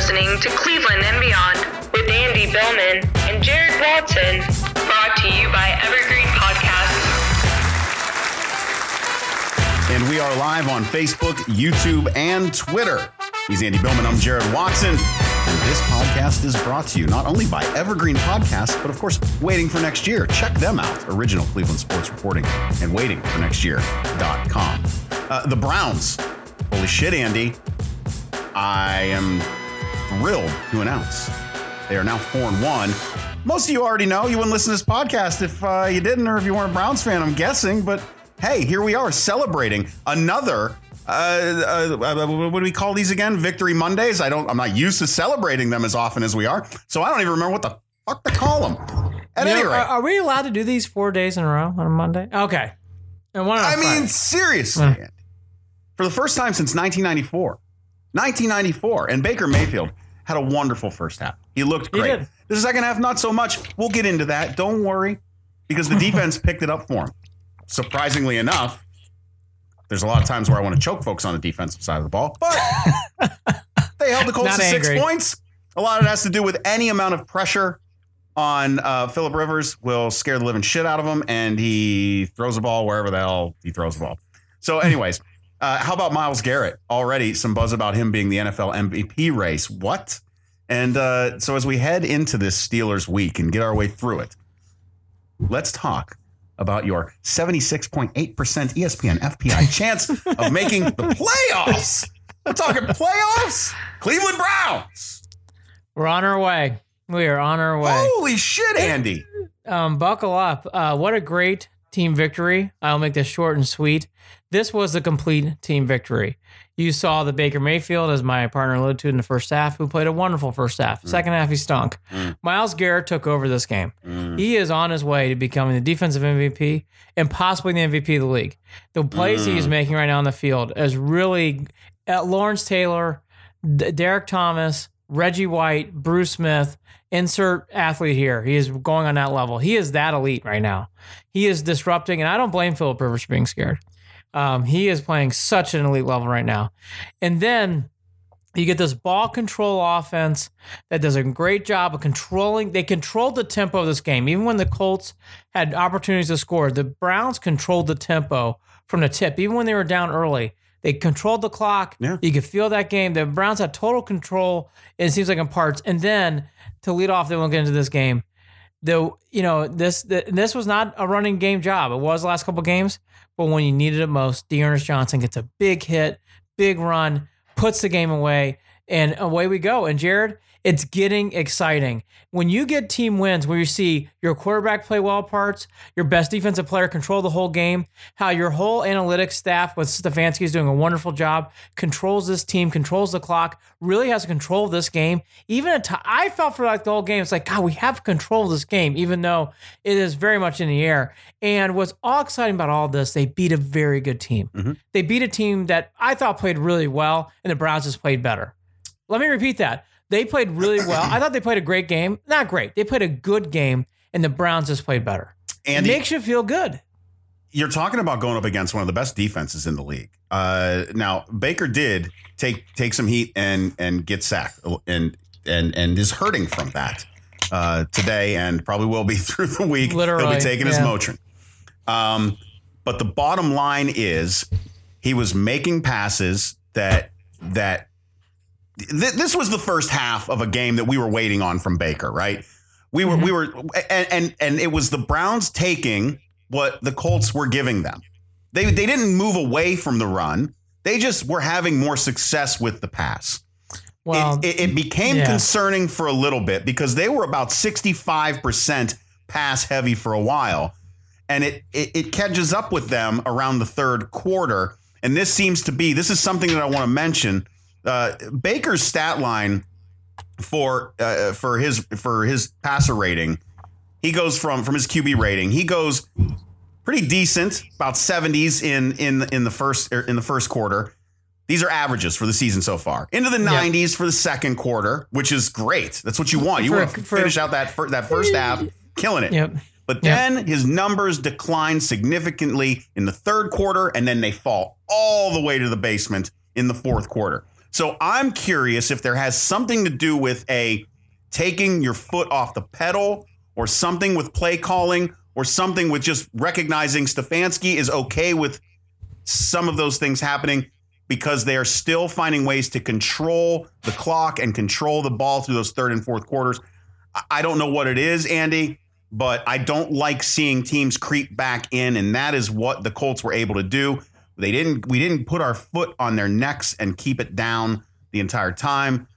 listening to Cleveland and Beyond with Andy Billman and Jared Watson, brought to you by Evergreen Podcasts. And we are live on Facebook, YouTube, and Twitter. He's Andy Billman. I'm Jared Watson. And this podcast is brought to you not only by Evergreen Podcasts, but of course, Waiting for Next Year. Check them out. Original Cleveland sports reporting and waitingfornextyear.com. The Browns. Holy shit, Andy. I am thrilled to announce they are now 4-1. Most of you already know. You wouldn't listen to this podcast if you didn't, or if you weren't a Browns fan, I'm guessing. But hey, here we are celebrating another, what do we call these again? Victory Mondays? I'm not used to celebrating them as often as we are. So I don't even remember what the fuck to call them. At any rate. Are we allowed to do these 4 days in a row on a Monday? Okay. And one on Friday. Seriously, Andy. For the first time since 1994. And Baker Mayfield had a wonderful first half. He looked great. He did. The second half, not so much. We'll get into that. Don't worry, because the defense picked it up for him. Surprisingly enough, there's a lot of times where I want to choke folks on the defensive side of the ball, but they held the Colts to 6 points. A lot of it has to do with any amount of pressure on Phillip Rivers will scare the living shit out of him, and he throws the ball wherever the hell he throws the ball. So anyways, how about Myles Garrett? Already some buzz about him being the NFL MVP race. What? And so as we head into this Steelers week and get our way through it, let's talk about your 76.8% ESPN FPI chance of making the playoffs. We're talking playoffs. Cleveland Browns. We're on our way. We are on our way. Holy shit, Andy. Buckle up. What a great team victory. I'll make this short and sweet. This was a complete team victory. You saw the Baker Mayfield, as my partner alluded to in the first half, who played a wonderful first half. Second half, he stunk. Myles Garrett took over this game. He is on his way to becoming the defensive MVP and possibly the MVP of the league. The plays he is making right now on the field is really Lawrence Taylor, Derek Thomas, Reggie White, Bruce Smith, insert athlete here. He is going on that level. He is that elite right now. He is disrupting, and I don't blame Phillip Rivers for being scared. He is playing such an elite level right now. And then you get this ball control offense that does a great job of controlling. They controlled the tempo of this game. Even when the Colts had opportunities to score, the Browns controlled the tempo from the tip. Even when they were down early, they controlled the clock. Yeah. You could feel that game. The Browns had total control, it seems like, in parts. And then to lead off, then we'll get into this game. This was not a running game job. It was the last couple games, but when you needed it most, D'Ernest Johnson gets a big hit, big run, puts the game away, and away we go. And Jared, it's getting exciting. When you get team wins where you see your quarterback play well parts, your best defensive player control the whole game, how your whole analytics staff with Stefanski is doing a wonderful job, controls this team, controls the clock, really has control of this game. Even I felt for like the whole game, it's like, God, we have control of this game, even though it is very much in the air. And what's all exciting about all this, they beat a very good team. Mm-hmm. They beat a team that I thought played really well, and the Browns just played better. Let me repeat that. They played really well. I thought they played a great game. Not great. They played a good game, and the Browns just played better. Andy, it makes you feel good. You're talking about going up against one of the best defenses in the league. Now, Baker did take some heat and get sacked and is hurting from that today and probably will be through the week. Literally, he'll be taking his Motrin. But the bottom line is he was making passes that this was the first half of a game that we were waiting on from Baker, right? We were, and it was the Browns taking what the Colts were giving them. They didn't move away from the run. They just were having more success with the pass. Well, it became concerning for a little bit because they were about 65% pass heavy for a while, and it catches up with them around the third quarter. And this is something that I want to mention. Baker's stat line for his passer rating, he goes from his QB rating, he goes pretty decent, about 70s in the first quarter. These are averages for the season so far. Into the 90s for the second quarter, which is great. That's what you want. You want to finish out that first half killing it. Yep. But then his numbers decline significantly in the third quarter, and then they fall all the way to the basement in the fourth quarter. So I'm curious if there has something to do with taking your foot off the pedal, or something with play calling, or something with just recognizing Stefanski is okay with some of those things happening because they are still finding ways to control the clock and control the ball through those third and fourth quarters. I don't know what it is, Andy, but I don't like seeing teams creep back in, and that is what the Colts were able to do. We didn't put our foot on their necks and keep it down the entire time.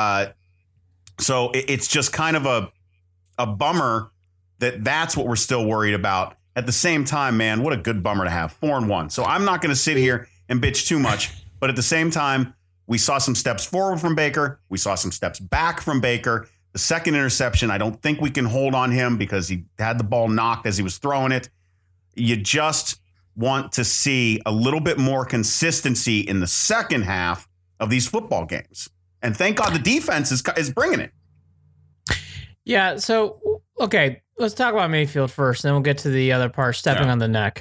So it's just kind of a bummer that's what we're still worried about. At the same time, man, what a good bummer to have 4-1. So I'm not going to sit here and bitch too much, but at the same time, we saw some steps forward from Baker. We saw some steps back from Baker. The second interception, I don't think we can hold on him because he had the ball knocked as he was throwing it. You just want to see a little bit more consistency in the second half of these football games. And thank God the defense is bringing it. Yeah, so, okay, let's talk about Mayfield first, and then we'll get to the other part, stepping on the neck.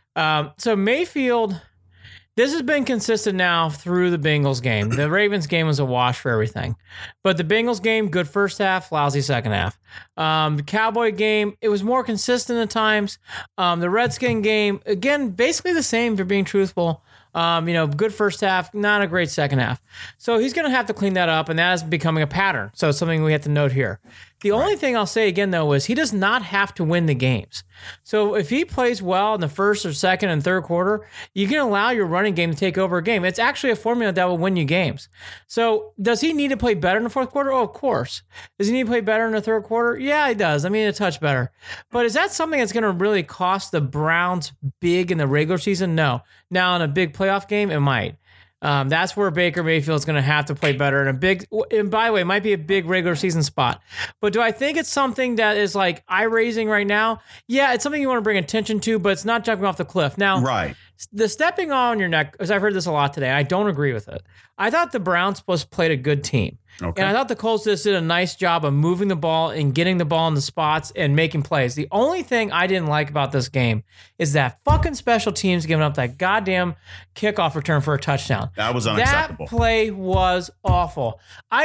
So Mayfield, this has been consistent now through the Bengals game. The Ravens game was a wash for everything. But the Bengals game, good first half, lousy second half. The Cowboy game, it was more consistent at times. The Redskin game, again, basically the same, if you're being truthful. Good first half, not a great second half. So he's going to have to clean that up, and that is becoming a pattern. So it's something we have to note here. The only thing I'll say again, though, is he does not have to win the games. So if he plays well in the first or second and third quarter, you can allow your running game to take over a game. It's actually a formula that will win you games. So does he need to play better in the fourth quarter? Oh, of course. Does he need to play better in the third quarter? Yeah, he does. I mean, a touch better. But is that something that's going to really cost the Browns big in the regular season? No. Now in a big playoff game, it might. That's where Baker Mayfield is going to have to play better and by the way, it might be a big regular season spot. But do I think it's something that is like eye-raising right now? Yeah, it's something you want to bring attention to, but it's not jumping off the cliff. Now, right. The stepping on your neck, because I've heard this a lot today, I don't agree with it. I thought the Browns played a good team. Okay. And I thought the Colts just did a nice job of moving the ball and getting the ball in the spots and making plays. The only thing I didn't like about this game is that fucking special teams giving up that goddamn kickoff return for a touchdown. That was unacceptable. That play was awful.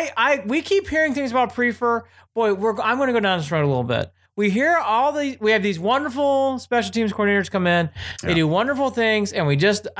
We keep hearing things about Prefer. Boy, I'm going to go down this road a little bit. We hear we have these wonderful special teams coordinators come in. They do wonderful things, and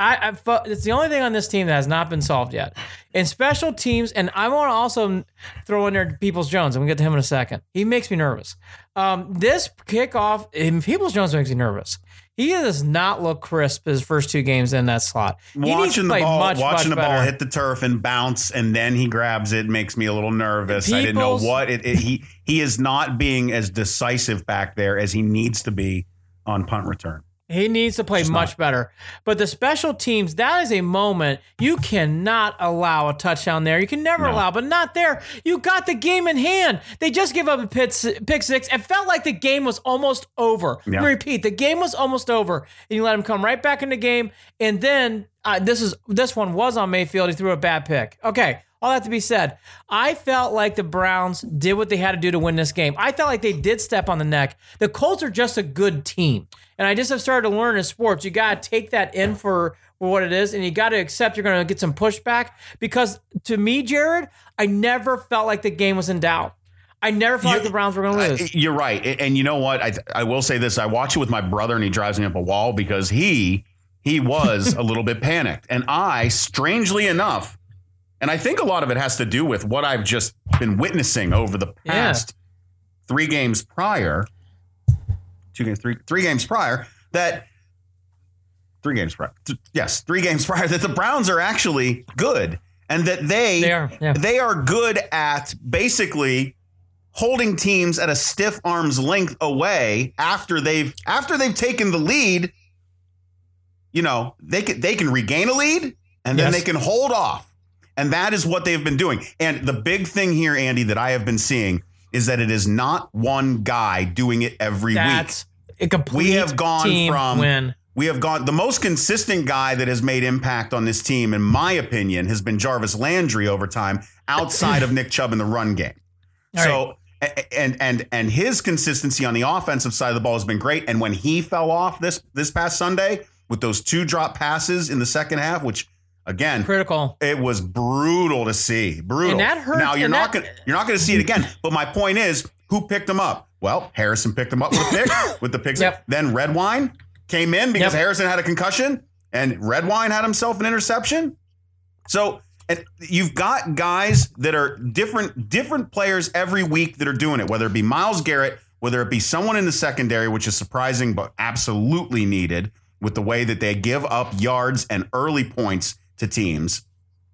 it's the only thing on this team that has not been solved yet. In special teams, and I want to also throw in there Peoples-Jones, and we'll get to him in a second. He makes me nervous. This kickoff, Peoples-Jones makes me nervous. He does not look crisp his first two games in that slot. Watching the ball hit the turf and bounce, and then he grabs it makes me a little nervous. I didn't know what he is not being as decisive back there as he needs to be on punt return. He needs to play much better. But the special teams, that is a moment you cannot allow a touchdown there. You can never allow, but not there. You got the game in hand. They just give up a pick six. It felt like the game was almost over. Yeah. Let me repeat, the game was almost over. And you let him come right back in the game. And then this one was on Mayfield. He threw a bad pick. Okay. All that to be said, I felt like the Browns did what they had to do to win this game. I felt like they did step on the neck. The Colts are just a good team. And I just have started to learn in sports, you got to take that in for what it is, and you got to accept you're going to get some pushback. Because to me, Jared, I never felt like the game was in doubt. I never felt like the Browns were going to lose. You're right. And you know what? I will say this. I watch it with my brother, and he drives me up a wall because he was a little bit panicked. And I, strangely enough, and I think a lot of it has to do with what I've just been witnessing over the past 3 games prior. 3 games prior that 3 games prior. Yes, 3 games prior that the Browns are actually good, and that they are good at basically holding teams at a stiff arm's length away after they've taken the lead. You know, they can regain a lead and then they can hold off. And that is what they've been doing. And the big thing here, Andy, that I have been seeing is that it is not one guy doing it every week. That's a complete the most consistent guy that has made impact on this team, in my opinion, has been Jarvis Landry over time, outside of Nick Chubb in the run game. And his consistency on the offensive side of the ball has been great. And when he fell off this past Sunday with those 2 drop passes in the second half, which Again, critical. It was brutal to see. Brutal. And that hurts. Now you're not gonna see it again. But my point is, who picked him up? Well, Harrison picked him up with a pick, with the picks. Yep. Then Redwine came in because Harrison had a concussion, and Redwine had himself an interception. So and you've got guys that are different players every week that are doing it, whether it be Myles Garrett, whether it be someone in the secondary, which is surprising but absolutely needed with the way that they give up yards and early points to teams.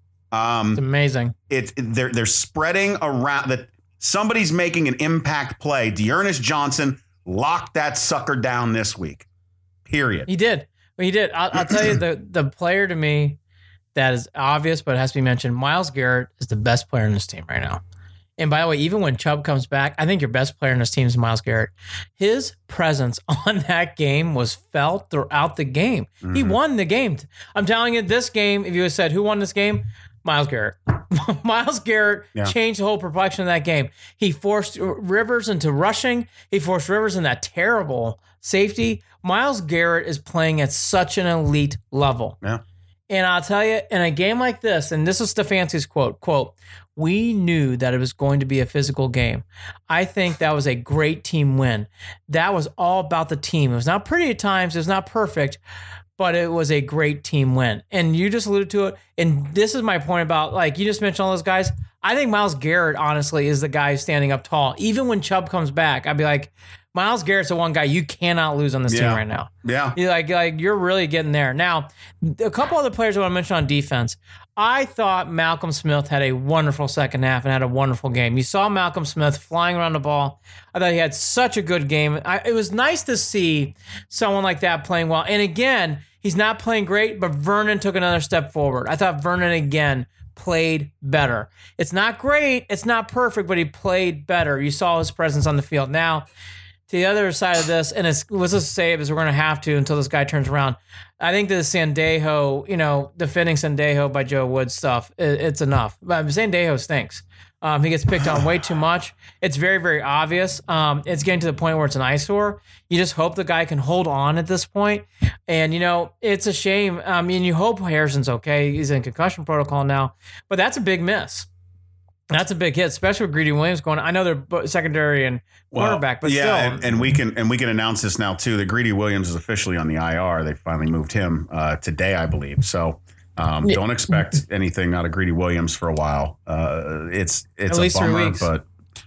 It's amazing. They're spreading around that somebody's making an impact play. D'Ernest Johnson locked that sucker down this week. Period. He did. I'll tell you the player to me that is obvious, but it has to be mentioned. Myles Garrett is the best player in this team right now. And by the way, even when Chubb comes back, I think your best player in this team is Myles Garrett. His presence on that game was felt throughout the game. Mm-hmm. He won the game. I'm telling you, this game, if you had said who won this game, Myles Garrett. Myles Garrett changed the whole complexion of that game. He forced Rivers into rushing. He forced Rivers in that terrible safety. Myles Garrett is playing at such an elite level. Yeah. And I'll tell you, in a game like this, and this is Stefanski's quote, we knew that it was going to be a physical game. I think that was a great team win. That was all about the team. It was not pretty at times. It was not perfect, but it was a great team win. And you just alluded to it. And this is my point about, like, you just mentioned all those guys. I think Myles Garrett, honestly, is the guy who's standing up tall. Even when Chubb comes back, I'd be like, Myles Garrett's the one guy you cannot lose on this team right now. Yeah. You're really getting there. Now, a couple other players I want to mention on defense. I thought Malcolm Smith had a wonderful second half and had a wonderful game. You saw Malcolm Smith flying around the ball. I thought he had such a good game. It was nice to see someone like that playing well. And again, he's not playing great, but Vernon took another step forward. I thought Vernon, again, played better. It's not great. It's not perfect, but he played better. You saw his presence on the field. Now, to the other side of this, and let's just say it because we're going to have to until this guy turns around. I think the Sendejo, defending Sendejo by Joe Woods stuff, it's enough. But Sendejo stinks. He gets picked on way too much. It's very, very obvious. It's getting to the point where it's an eyesore. You just hope the guy can hold on at this point. And, it's a shame. I mean, you hope Harrison's okay. He's in concussion protocol now. But that's a big miss. That's a big hit, especially with Greedy Williams going. I know they're secondary and quarterback, but still. And we can announce this now too. That Greedy Williams is officially on the IR. They finally moved him today, I believe. So don't expect anything out of Greedy Williams for a while. It's at a least bummer, 3 weeks. But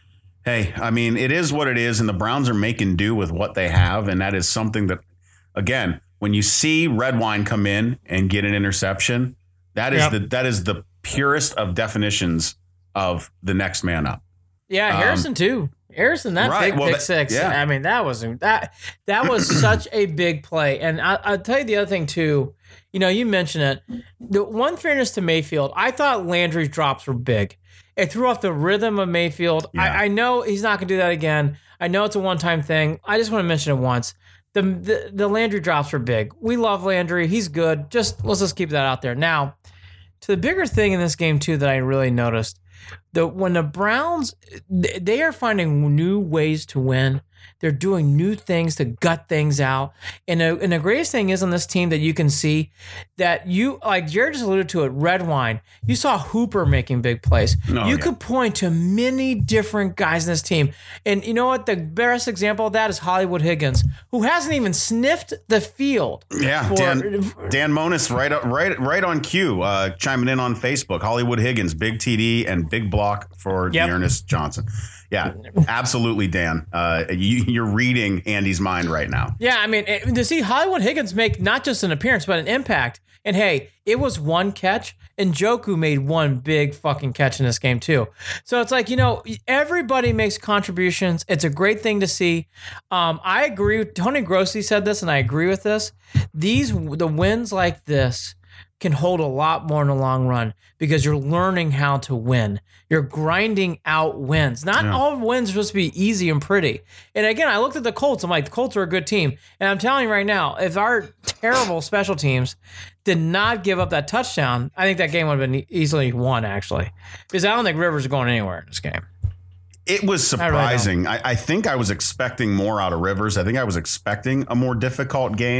hey, I mean, it is what it is, and the Browns are making do with what they have, and that is something that, again, when you see Redwine come in and get an interception, that is the purest of definitions of the next man up. Yeah, Harrison too. Harrison, big pick six. Yeah. I mean, that was such a big play. And I'll tell you the other thing too. You mentioned it. The one fairness to Mayfield, I thought Landry's drops were big. It threw off the rhythm of Mayfield. Yeah. I know he's not going to do that again. I know it's a one-time thing. I just want to mention it once. The Landry drops were big. We love Landry. He's good. Let's just keep that out there. Now, to the bigger thing in this game too that I really noticed. When the Browns, they are finding new ways to win. They're doing new things to gut things out. And the greatest thing is on this team that you can see that like Jared just alluded to it, Redwine. You saw Hooper making big plays. You could point to many different guys in this team. And you know what? The best example of that is Hollywood Higgins, who hasn't even sniffed the field. Yeah, Dan Monis right on cue, chiming in on Facebook. Hollywood Higgins, big TD and big block for D'Ernest Johnson. Yeah, absolutely, Dan. You're reading Andy's mind right now. Yeah, I mean, to see Hollywood Higgins make not just an appearance, but an impact. And hey, it was one catch, and Njoku made one big fucking catch in this game too. So it's like, everybody makes contributions. It's a great thing to see. I agree. Tony Grossi said this, and I agree with this. The wins like this can hold a lot more in the long run because you're learning how to win. You're grinding out wins. Not all wins are supposed to be easy and pretty. And again, I looked at the Colts. I'm like, the Colts are a good team. And I'm telling you right now, if our terrible special teams did not give up that touchdown, I think that game would have been easily won, actually. Because I don't think Rivers is going anywhere in this game. It was surprising. I think I was expecting more out of Rivers. I think I was expecting a more difficult game.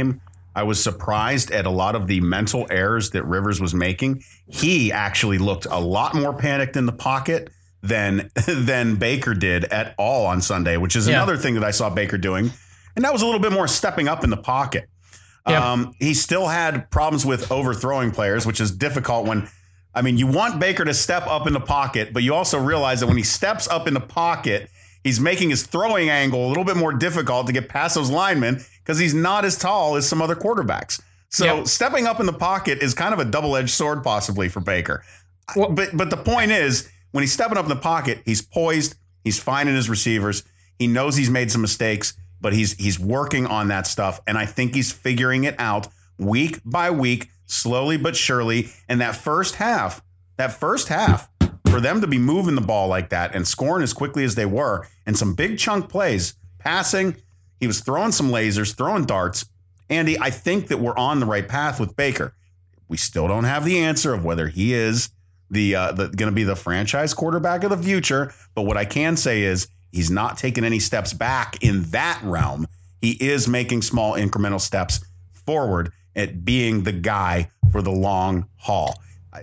I was surprised at a lot of the mental errors that Rivers was making. He actually looked a lot more panicked in the pocket than Baker did at all on Sunday, which is another thing that I saw Baker doing. And that was a little bit more stepping up in the pocket. Yep. He still had problems with overthrowing players, which is difficult when, you want Baker to step up in the pocket, but you also realize that when he steps up in the pocket, he's making his throwing angle a little bit more difficult to get past those linemen because he's not as tall as some other quarterbacks. So stepping up in the pocket is kind of a double-edged sword possibly for Baker. Well, but the point is, when he's stepping up in the pocket, he's poised, he's finding his receivers, he knows he's made some mistakes, but he's working on that stuff. And I think he's figuring it out week by week, slowly but surely. And that first half, for them to be moving the ball like that and scoring as quickly as they were, and some big chunk plays, passing, he was throwing some lasers, throwing darts. Andy, I think that we're on the right path with Baker. We still don't have the answer of whether he is the going to be the franchise quarterback of the future. But what I can say is he's not taking any steps back in that realm. He is making small incremental steps forward at being the guy for the long haul.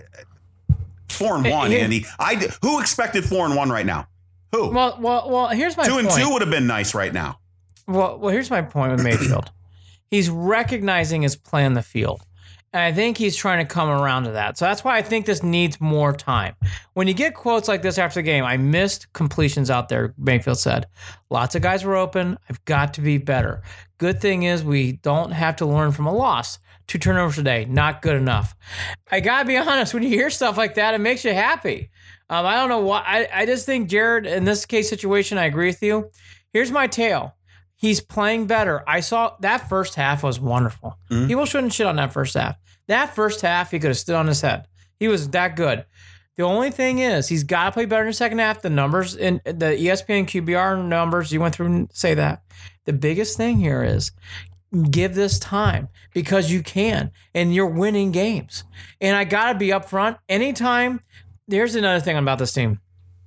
4-1, Andy. Who expected 4-1 right now? Who? Well. Here's my point. 2-2 would have been nice right now. Well, here's my point with Mayfield. He's recognizing his play on the field. And I think he's trying to come around to that. So that's why I think this needs more time. When you get quotes like this after the game, I missed completions out there, Mayfield said. Lots of guys were open. I've got to be better. Good thing is we don't have to learn from a loss. 2 turnovers today, not good enough. I got to be honest, when you hear stuff like that, it makes you happy. I don't know why. I just think Jared, in this case situation, I agree with you. Here's my tale. He's playing better. I saw that first half was wonderful. Mm-hmm. People shouldn't shit on that first half. That first half, he could have stood on his head. He was that good. The only thing is, he's got to play better in the second half. The numbers in the ESPN QBR numbers, you went through and say that. The biggest thing here is give this time because you can, and you're winning games. And I got to be upfront. Anytime, there's another thing about this team.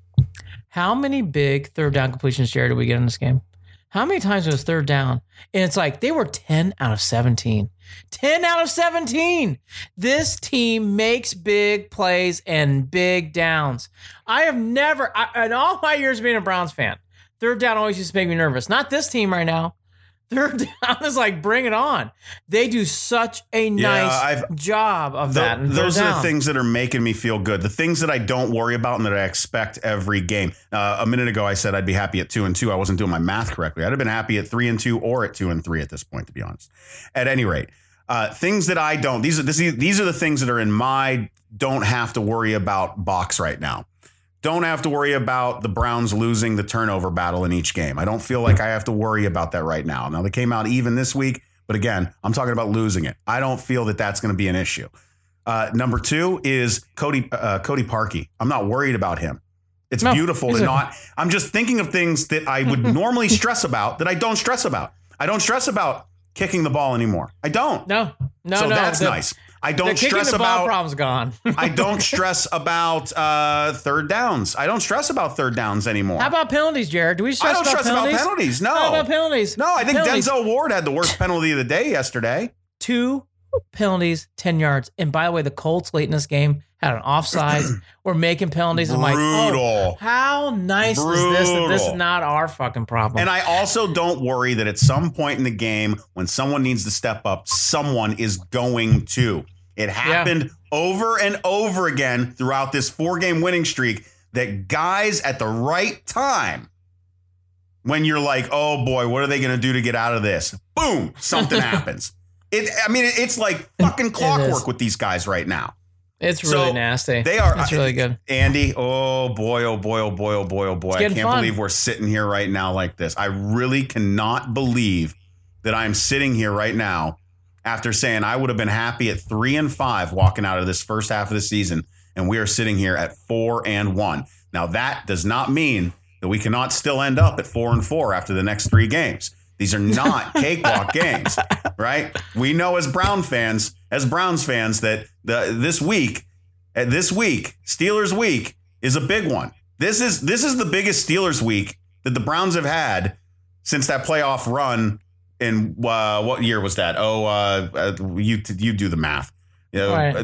How many big third down completions, Jared, did we get in this game? How many times was third down? And it's like they were 10 out of 17. 10 out of 17. This team makes big plays and big downs. I have never, in all my years being a Browns fan, third down always used to make me nervous. Not this team right now. Third down is like, bring it on. They do such a nice job of that. Those are the things that are making me feel good. The things that I don't worry about and that I expect every game. A minute ago, I said I'd be happy at 2-2. I wasn't doing my math correctly. I'd have been happy at 3-2 or at 2-3 at this point, to be honest. At any rate, things that I don't. These are the things that are in my don't have to worry about box right now. Don't have to worry about the Browns losing the turnover battle in each game. I don't feel like I have to worry about that right now. Now, they came out even this week, but again, I'm talking about losing it. I don't feel that that's going to be an issue. Number 2 is Cody Parkey. I'm not worried about him. It's beautiful to not. I'm just thinking of things that I would normally stress about that I don't stress about. I don't stress about kicking the ball anymore. I don't. No. So that's nice. I don't stress about problem's gone. I don't stress about third downs. I don't stress about third downs anymore. How about penalties, Jared? Do we stress about penalties? I don't stress about penalties. No. How about penalties? No, I think Denzel Ward had the worst penalty of the day yesterday. 2 penalties, 10 yards. And by the way, the Colts late in this game had an offside. We're making penalties. I'm like, oh, how nice is this that this is not our fucking problem? And I also don't worry that at some point in the game, when someone needs to step up, someone is going to. It happened over and over again throughout this 4-game winning streak that guys at the right time, when you're like, oh boy, what are they going to do to get out of this? Boom, something happens. It's like fucking clockwork with these guys right now. It's really nasty. They are. It's really good. Andy, oh boy. I can't believe we're sitting here right now like this. I really cannot believe that I'm sitting here right now after saying I would have been happy at 3-5 walking out of this first half of the season, and we are sitting here at 4-1. Now, that does not mean that we cannot still end up at 4-4 after the next 3 games. These are not cakewalk games, right? We know as Browns fans, that this week, Steelers week is a big one. This is the biggest Steelers week that the Browns have had since that playoff run in what year was that? You do the math. You know, Right.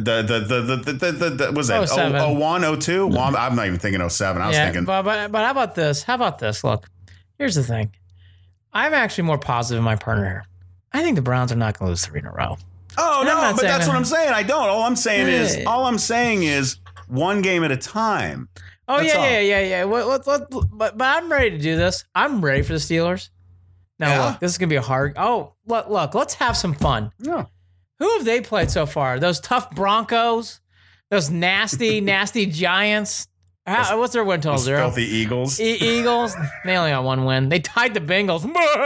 the was that 07. 01, 02? Well, I'm not even thinking 07. I was thinking. But how about this? How about this? Look, here's the thing. I'm actually more positive in my partner here. I think the Browns are not going to lose 3 in a row. Oh, And I'm no, not but saying that's that. what I'm saying. I don't. All I'm saying is one game at a time. Oh, That's yeah. But I'm ready to do this. I'm ready for the Steelers. Now, Yeah? look, this is going to be a hard. Oh, look, let's have some fun. Yeah. Who have they played so far? Those tough Broncos? Those nasty, nasty Giants? What's their win total? Those 0? filthy Eagles. Eagles, they only got 1 win. They tied the Bengals.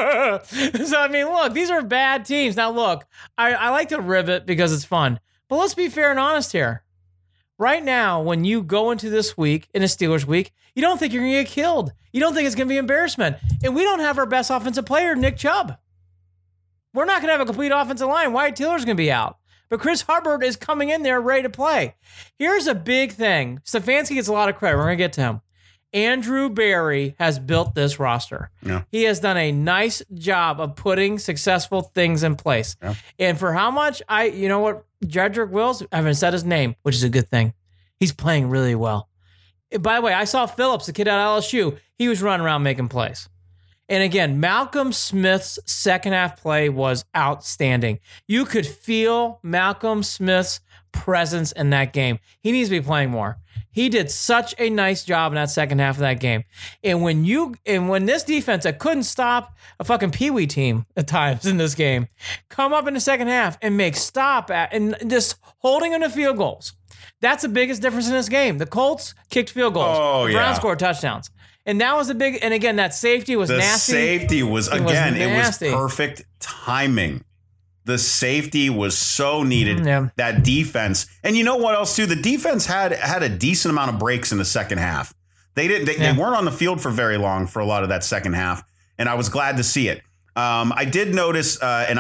So, I mean, look, these are bad teams. Now, look, I like to rib it because it's fun. But let's be fair and honest here. Right now, when you go into this week, in a Steelers week, you don't think you're going to get killed. You don't think it's going to be embarrassment. And we don't have our best offensive player, Nick Chubb. We're not going to have a complete offensive line. Wyatt Taylor's going to be out. But Chris Hubbard is coming in there ready to play. Here's a big thing. Stefanski gets a lot of credit. We're going to get to him. Andrew Berry has built this roster. Yeah. He has done a nice job of putting successful things in place. Yeah. And for how much you know what, Jedrick Wills, I haven't said his name, which is a good thing. He's playing really well. And by the way, I saw Phillips, the kid out of LSU. He was running around making plays. And again, Malcolm Smith's second half play was outstanding. You could feel Malcolm Smith's presence in that game. He needs to be playing more. He did such a nice job in that second half of that game. And when this defense that couldn't stop a fucking peewee team at times in this game, come up in the second half and make stop at and just holding them to field goals. That's the biggest difference in this game. The Colts kicked field goals. Oh, the Browns yeah. scored touchdowns. And that was a big, and again, that safety was The nasty. safety was, It was again, it was nasty. perfect timing. The safety was so needed. Yeah. That defense. And you know what else, too? The defense had a decent amount of breaks in the second half. They weren't on the field for very long for a lot of that second half. And I was glad to see it. I did notice, at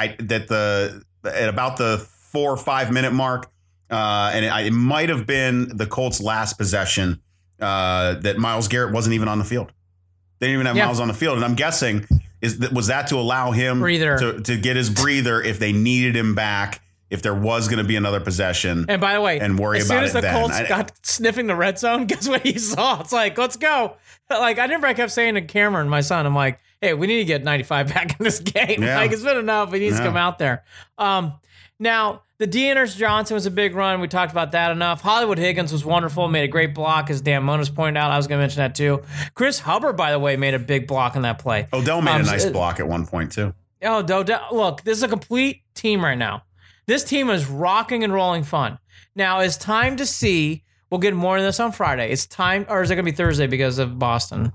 about the 4 or 5 minute mark, it might have been the Colts' last possession, that Myles Garrett wasn't even on the field. They didn't even have Myles on the field. And I'm guessing, was that to allow him to get his breather if they needed him back, if there was going to be another possession. And by the way, and worry as about soon as it the then. Colts got sniffing the red zone, guess what he saw? It's like, let's go. Like, I remember I kept saying to Cameron, my son, I'm like, hey, we need to get 95 back in this game. Yeah. Like, it's been enough. He needs to come out there. Now, the Dearness Johnson was a big run. We talked about that enough. Hollywood Higgins was wonderful, made a great block, as Dan Monas pointed out. I was going to mention that too. Chris Hubbard, by the way, made a big block in that play. Odell made a nice block at one point, too. Oh, look, this is a complete team right now. This team is rocking and rolling fun. Now, it's time to see. We'll get more into this on Friday. It's time, or is it going to be Thursday because of Boston?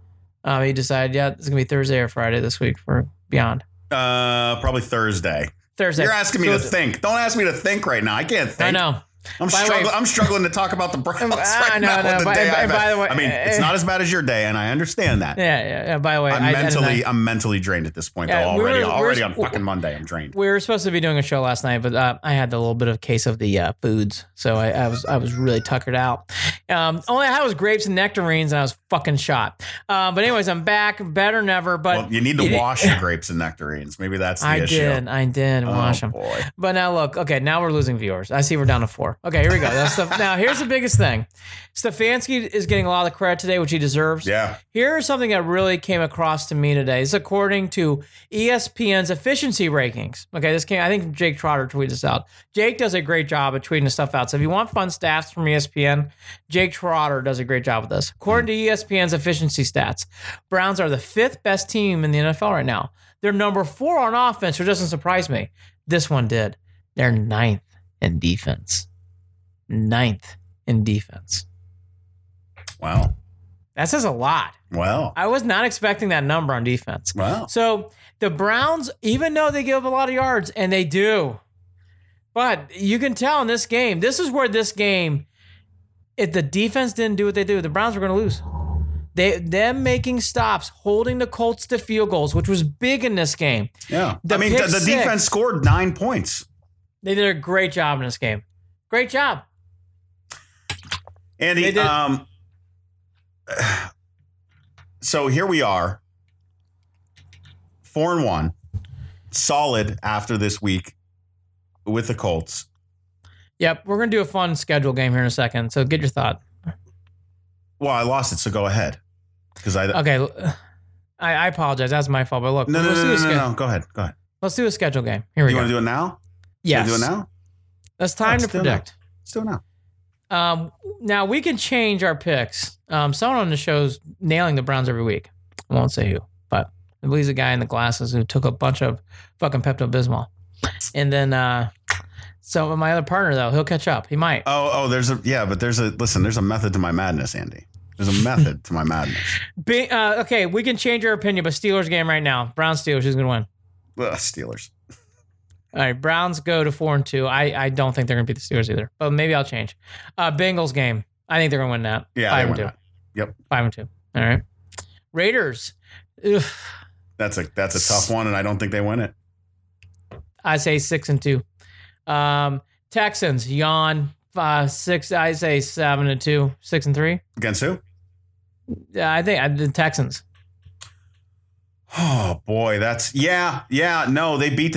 He decided, it's going to be Thursday or Friday this week for Beyond. Probably Thursday. Thursday. You're asking me to think. Don't ask me to think right now. I can't think. I know. I'm struggling to talk about the Browns right I know, now. I know. By the way, I mean, it's not as bad as your day, and I understand that. Yeah. By the way, I'm mentally drained at this point. Yeah, though. we're Already on fucking Monday, I'm drained. We were supposed to be doing a show last night, but I had a little bit of case of the foods, so I was really tuckered out. Only I had was grapes and nectarines, and I was fucking shot. But anyways, I'm back, better than ever. But you need to wash your grapes and nectarines. Maybe that's the issue. I did wash them. Boy. But now look, okay, now we're losing viewers. I see we're down to 4. Okay, here we go. Now here's the biggest thing. Stefanski is getting a lot of credit today, which he deserves. Yeah. Here's something that really came across to me today. It's according to ESPN's efficiency rankings. Okay, I think Jake Trotter tweeted this out. Jake does a great job of tweeting this stuff out. So if you want fun stats from ESPN, Jake Trotter does a great job with this. According to ESPN's efficiency stats, Browns are the 5th best team in the NFL right now. They're number 4 on offense, which doesn't surprise me. This one did. They're 9th in defense. 9th in defense. Wow. That says a lot. Wow. I was not expecting that number on defense. Wow. So the Browns, even though they give up a lot of yards, and they do, but you can tell in this game, this is where this game, if the defense didn't do what they do, the Browns were going to lose. Them making stops, holding the Colts to field goals, which was big in this game. Yeah. The defense scored 9 points. They did a great job in this game. Great job. Andy, so here we are, 4-1. solid after this week with the Colts. Yep, we're gonna do a fun schedule game here in a second. So get your thought. Well, I lost it, so go ahead. Because Okay, I apologize. That's my fault. But look, No. Go ahead. Let's do a schedule game. Here we You go. want to do it now? Yes. You wanna do it now? It's time to predict. Let's do it now. Now we can change our picks. Someone on the show's nailing the Browns every week. I won't say who, but I believe he's a guy in the glasses who took a bunch of fucking Pepto-Bismol. And then, so my other partner though, he'll catch up. He might. There's a method to my madness, Andy. There's a method to my madness. Okay, we can change our opinion, but Steelers game right now. Browns Steelers, who's gonna win? Steelers. All right, Browns go to 4-2. I don't think they're gonna beat the Steelers either, but maybe I'll change. Bengals game. I think they're gonna win that. Yeah, 5-2. Yep. 5-2. All right. Raiders. Ugh. That's a tough one, and I don't think they win it. I say 6-2. Texans yawn 6. I say 7-2. 6-3. Against who? I think the Texans. Oh boy, that's no, they beat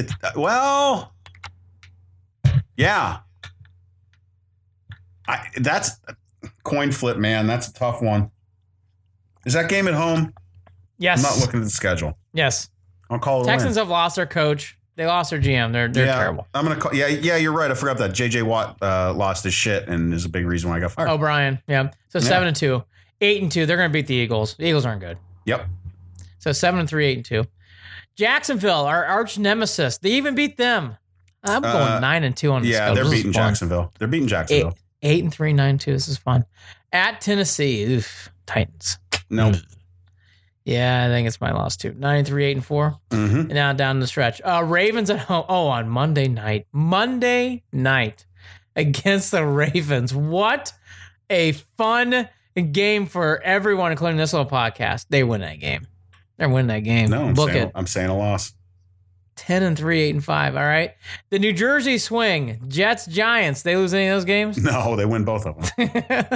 that's coin flip, man. That's a tough one. Is that game at home? Yes. I'm not looking at the schedule. Yes. I'll call it. Texans have lost their coach. They lost their GM. They're terrible. I'm gonna call. Yeah, you're right. I forgot that JJ Watt lost his shit and is a big reason why I got fired. O'Brien. Yeah. So 7-2. 8-2. They're gonna beat the Eagles. The Eagles aren't good. Yep. So 7-3, 8-2. Jacksonville, our arch nemesis. They even beat them. I'm going 9-2 on the schedule. They're beating Jacksonville. They're beating Jacksonville. 8-3, 9-2. This is fun. At Tennessee, Titans. Nope. Yeah, I think it's my loss too. 9-3, 8-4. Mm-hmm. And now down the stretch. Ravens at home. Oh, on Monday night. Monday night against the Ravens. What a fun game for everyone, including this little podcast. They win that game. They're winning that game. No, I'm saying a loss. 10-3, 8-5. All right. The New Jersey swing. Jets, Giants. They lose any of those games? No, they win both of them.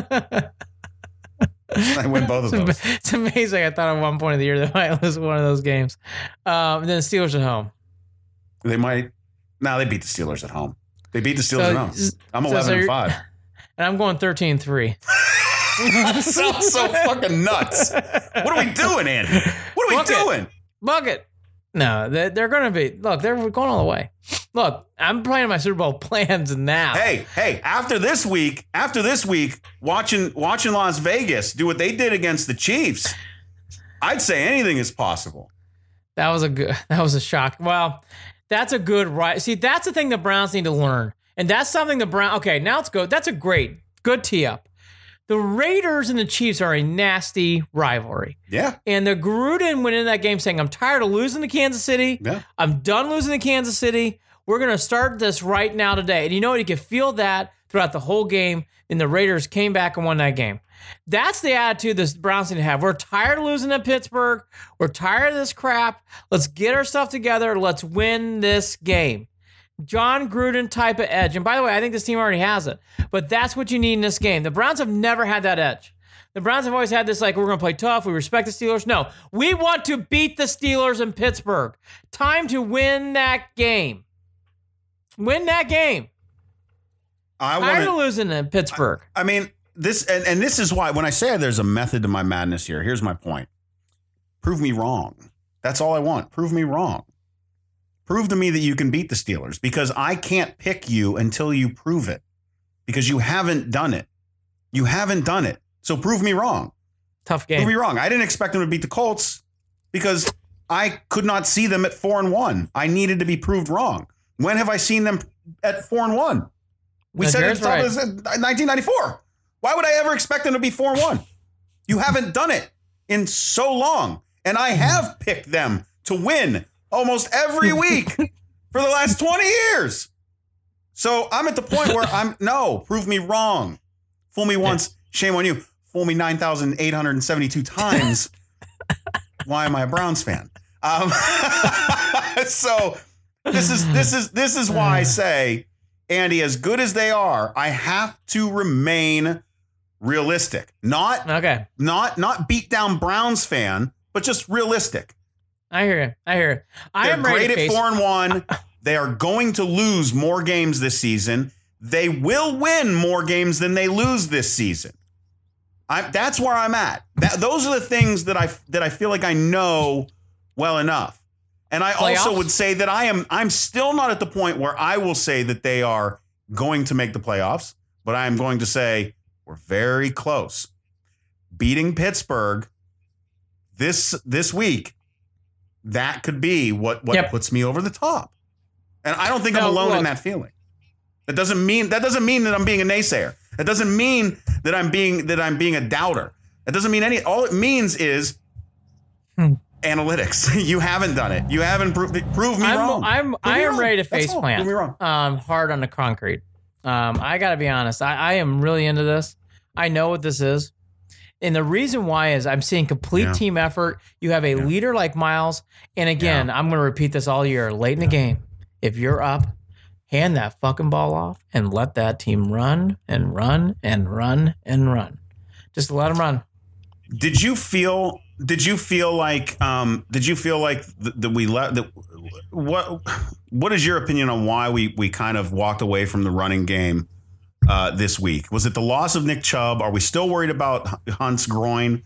They win both of those. It's amazing. I thought at one point of the year they might lose one of those games. Then the Steelers at home. They might. No, they beat the Steelers at home. They beat the Steelers at home. I'm 11-5. And I'm going 13-3. That sounds so fucking nuts. What are we doing, Andy? What are we doing? Bucket. No, they're going to be. Look, they're going all the way. Look, I'm playing my Super Bowl plans now. Hey, after this week, watching Las Vegas do what they did against the Chiefs, I'd say anything is possible. That was a shock. Well, that's a good right. See, that's the thing the Browns need to learn. And that's something okay, now let's go. That's a good tee up. The Raiders and the Chiefs are a nasty rivalry. Yeah. And the Gruden went into that game saying, I'm tired of losing to Kansas City. Yeah. I'm done losing to Kansas City. We're going to start this right now today. And you know what? You can feel that throughout the whole game. And the Raiders came back and won that game. That's the attitude the Browns need to have. We're tired of losing to Pittsburgh. We're tired of this crap. Let's get our stuff together. Let's win this game. John Gruden type of edge. And by the way, I think this team already has it. But that's what you need in this game. The Browns have never had that edge. The Browns have always had this, we're going to play tough. We respect the Steelers. No, we want to beat the Steelers in Pittsburgh. Time to win that game. Win that game. Tired of losing in Pittsburgh. I mean, this is why when I say there's a method to my madness here, here's my point. Prove me wrong. That's all I want. Prove me wrong. Prove to me that you can beat the Steelers because I can't pick you until you prove it because you haven't done it. You haven't done it. So prove me wrong. Tough game. Prove me wrong. I didn't expect them to beat the Colts because I could not see them at 4-1. I needed to be proved wrong. When have I seen them at 4-1? We said it was 1994. Why would I ever expect them to be 4-1? You haven't done it in so long. And I have picked them to win almost every week for the last 20 years. So I'm at the point where prove me wrong. Fool me once, shame on you. Fool me 9,872 times. Why am I a Browns fan? So this is why I say, Andy, as good as they are, I have to remain realistic. Not beat down Browns fan, but just realistic. I hear you. They're am ready great to at 4-1. They are going to lose more games this season. They will win more games than they lose this season. That's where I'm at. Those are the things that I feel like I know well enough. And I also would say that I'm still not at the point where I will say that they are going to make the playoffs, but I am going to say we're very close. Beating Pittsburgh this week, that could be what puts me over the top. And I don't think I'm alone in that feeling. That doesn't mean that I'm being a naysayer. That doesn't mean that I'm being a doubter. That doesn't mean all it means is analytics. You haven't done it. You haven't proved me wrong. I am ready to face plant. Prove me wrong. Hard on the concrete. I got to be honest. I am really into this. I know what this is. And the reason why is I'm seeing complete team effort. You have a leader like Miles. And again, I'm going to repeat this all year. Late in the game, if you're up, hand that fucking ball off and let that team run and run and run and run. Just let them run. Did you feel like that we let what is your opinion on why we kind of walked away from the running game this week? Was it the loss of Nick Chubb? Are we still worried about Hunt's groin?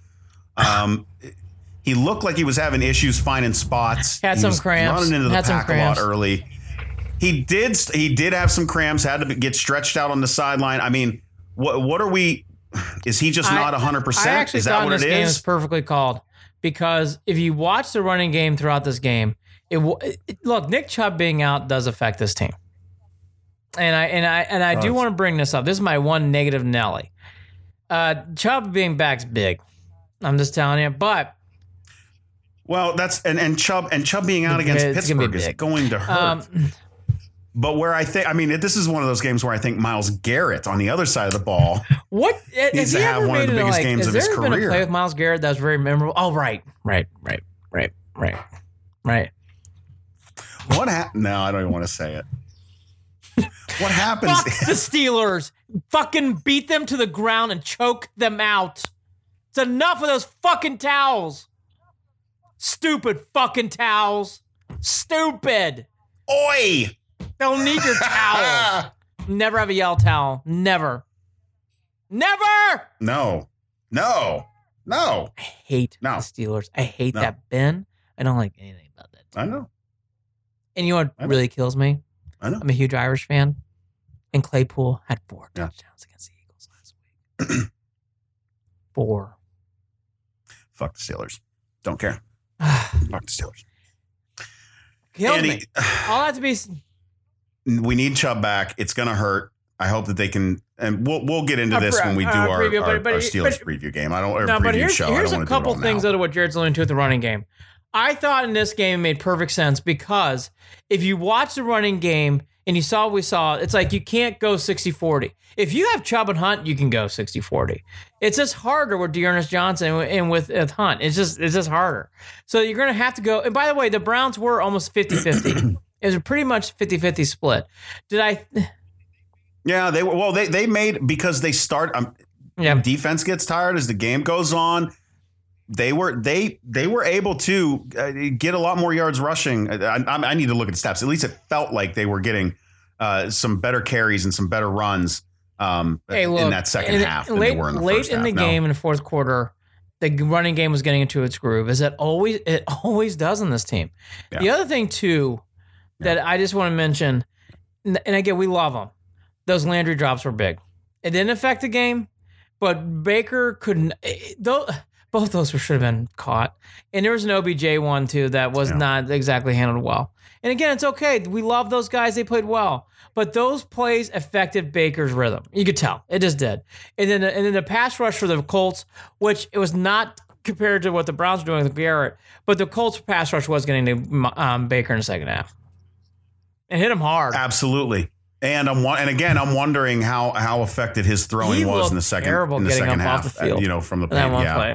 He looked like he was having issues finding spots. Had some cramps. Running into the pack a lot early. He did have some cramps. Had to get stretched out on the sideline. I mean, what are we? Is he just not 100%? I actually is that thought what this it game is? is perfectly called because if you watch the running game throughout this game, look, Nick Chubb being out does affect this team, and I do want to bring this up. This is my one negative Nelly. Chubb being back's big. I'm just telling you, but. Well, that's and Chubb being out against Pittsburgh is going to hurt. But where I think, this is one of those games where I think Myles Garrett on the other side of the ball needs to have one of the biggest games of his career. Has there been a play with Myles Garrett that was very memorable? Oh, right. What happened? No, I don't even want to say it. What happens? Fuck the Steelers. Fucking beat them to the ground and choke them out. It's enough of those fucking towels. Stupid fucking towels. Stupid. Oi. Don't need your towels. Never have a yellow towel. Never. Never. No. I hate the Steelers. I hate that Ben. I don't like anything about that team. I know. And you know what really kills me? I know. I'm a huge Irish fan. And Claypool had 4 touchdowns against the Eagles last week. 4. Fuck the Steelers. Don't care. Fuck the Steelers. Kills me. All that to be... We need Chubb back. It's going to hurt. I hope that they can, and we'll get into this when we do our Steelers preview game. Here's a couple things out of what Jared's alluding to with the running game. I thought in this game it made perfect sense because if you watch the running game and you saw what we saw, it's like you can't go 60-40. If you have Chubb and Hunt, you can go 60-40. It's just harder with Dearness Johnson and with Hunt. It's just harder. So you're going to have to go. And by the way, the Browns were almost 50-50. It was a pretty much 50-50 split. Yeah, they were. Well, they made because they start. Defense gets tired as the game goes on. They were able to get a lot more yards rushing. I need to look at the stats. At least it felt like they were getting some better carries and some better runs in that second half than they were in the first half. Late in the game in the fourth quarter, the running game was getting into its groove, as it always does in this team. Yeah. The other thing too that I just want to mention, and again, we love them. Those Landry drops were big. It didn't affect the game, but Baker couldn't. Both those should have been caught. And there was an OBJ one too that was not exactly handled well. And again, it's okay. We love those guys. They played well. But those plays affected Baker's rhythm. You could tell. It just did. And then the pass rush for the Colts, which it was not compared to what the Browns were doing with Garrett, but the Colts pass rush was getting to Baker in the second half. And hit him hard. Absolutely. And I'm wondering how affected his throwing was in the second half. From the play.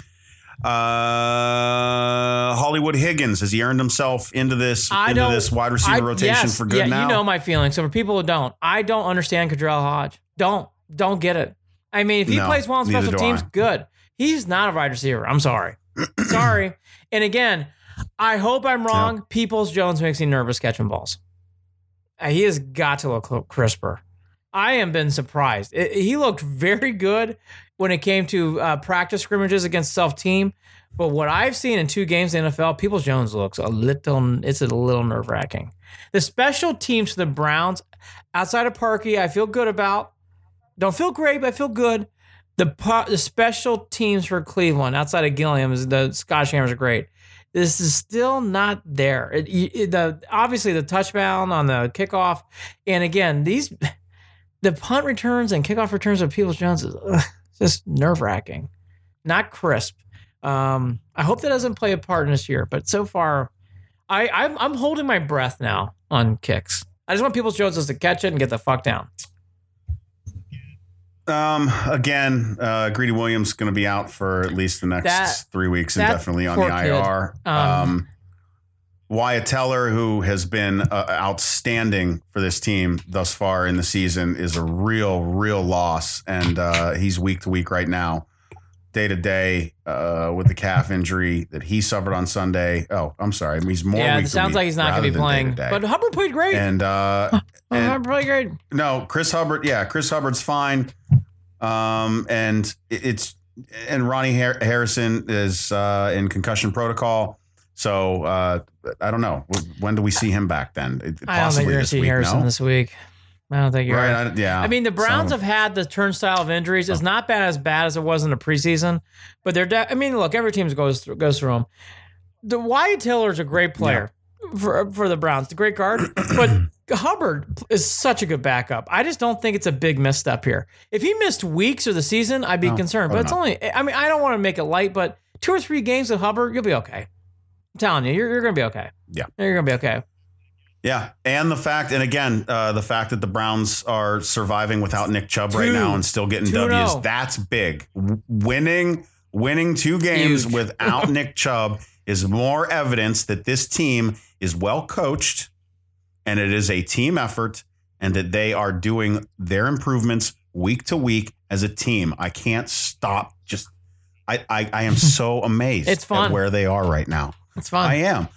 Hollywood Higgins, has he earned himself into this wide receiver rotation for good now? You know my feelings. So for people who don't, I don't understand Kadrell Hodge. Don't get it. I mean, if he plays well in special teams, good. He's not a wide receiver. I'm sorry. And again, I hope I'm wrong. Peoples-Jones makes me nervous catching balls. He has got to look crisper. I am been surprised. He looked very good when it came to practice scrimmages against self-team. But what I've seen in 2 games in the NFL, Peoples-Jones looks a little nerve-wracking. The special teams for the Browns, outside of Parkey, I feel good about. Don't feel great, but I feel good. The special teams for Cleveland, outside of Gilliam, the Scottish Hammers are great. This is still not there. Obviously, the touchdown on the kickoff, and again, the punt returns and kickoff returns of Peoples-Jones is just nerve-wracking, not crisp. I hope that doesn't play a part in this year, but so far, I'm holding my breath now on kicks. I just want Peoples-Jones to catch it and get the fuck down. Again, Greedy Williams going to be out for at least the next 3 weeks and definitely on the IR. Wyatt Teller, who has been outstanding for this team thus far in the season, is a real loss. And he's week to week right now, day to day, with the calf injury that he suffered on Sunday. Oh, I'm sorry. He's more week to week. Yeah, it sounds like he's not going to be playing. But Hubbard played great. And Hubbard played great. No, Chris Hubbard's fine. And Ronnie Harrison is in concussion protocol. So I don't know. When do we see him back then? I don't think you're going to see Harrison this week. I don't think you're right. I mean, the Browns have had the turnstile of injuries. It's not as bad as it was in the preseason, but they're. Look, every team goes through them. The Wyatt Teller is a great player for the Browns, the great guard, but Hubbard is such a good backup. I just don't think it's a big misstep here. If he missed weeks of the season, I'd be concerned. But it's only. I don't want to make it light, but 2 or 3 games with Hubbard, you'll be okay. I'm telling you, you're going to be okay. Yeah, you're going to be okay. Yeah, and the fact that the Browns are surviving without Nick Chubb right now and still getting W's, that's big. Winning 2 games without Nick Chubb is more evidence that this team is well coached and it is a team effort and that they are doing their improvements week to week as a team. I can't stop. I am so amazed at where they are right now. It's fun. I am.